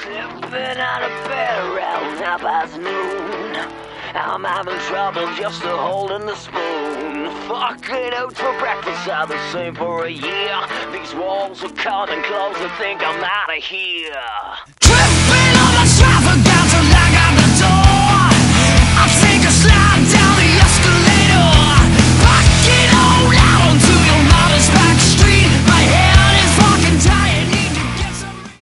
Slipping out of bed around half past noon. I'm having trouble just to holding the spoon. Fucking oats for breakfast are the same for a year. These walls are coming close, I think I'm out of here.